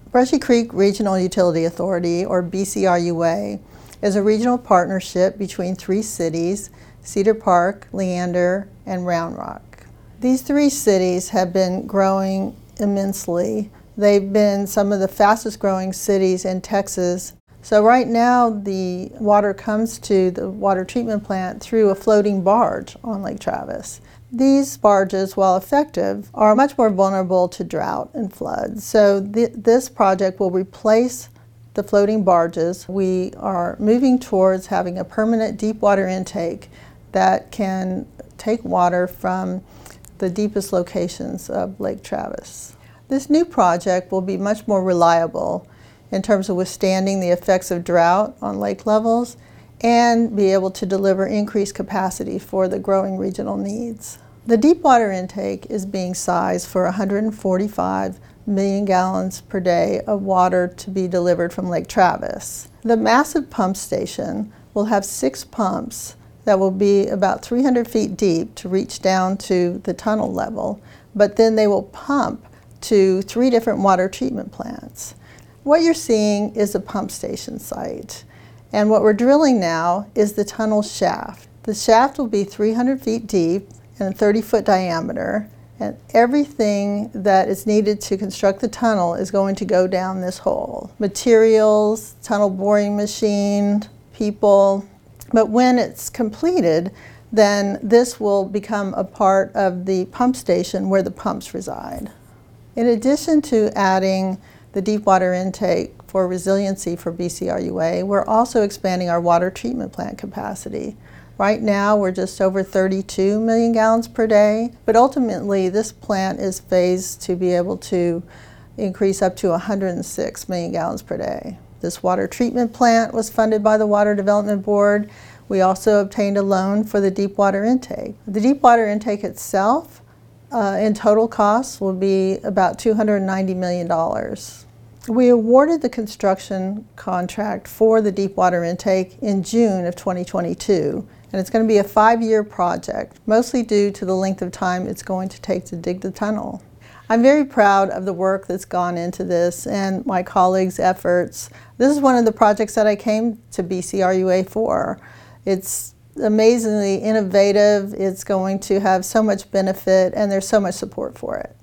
Brushy Creek Regional Utility Authority, or BCRUA, is a regional partnership between three cities: Cedar Park, Leander, and Round Rock. These three cities have been growing immensely. They've been some of the fastest growing cities in Texas. So right now the water comes to the water treatment plant through a floating barge on Lake Travis. These barges, while effective, are much more vulnerable to drought and floods. So this project will replace the floating barges. We are moving towards having a permanent deep water intake that can take water from the deepest locations of Lake Travis. This new project will be much more reliable in terms of withstanding the effects of drought on lake levels and be able to deliver increased capacity for the growing regional needs. The deep water intake is being sized for 145 million gallons per day of water to be delivered from Lake Travis. The massive pump station will have 6 pumps that will be about 300 feet deep to reach down to the tunnel level, but then they will pump to 3 different water treatment plants. What you're seeing is a pump station site, and what we're drilling now is the tunnel shaft. The shaft will be 300 feet deep and 30-foot diameter, and everything that is needed to construct the tunnel is going to go down this hole. Materials, tunnel boring machine, people. But when it's completed, then this will become a part of the pump station where the pumps reside. In addition to adding the deep water intake for resiliency for BCRUA, we're also expanding our water treatment plant capacity. Right now we're just over 32 million gallons per day, but ultimately this plant is phased to be able to increase up to 106 million gallons per day. This water treatment plant was funded by the Water Development Board. We also obtained a loan for the deep water intake. The deep water intake itself in total costs will be about $290 million. We awarded the construction contract for the deep water intake in June of 2022, and it's going to be a 5-year project, mostly due to the length of time it's going to take to dig the tunnel. I'm very proud of the work that's gone into this and my colleagues' efforts. This is one of the projects that I came to BCRUA for. It's amazingly innovative, it's going to have so much benefit, and there's so much support for it.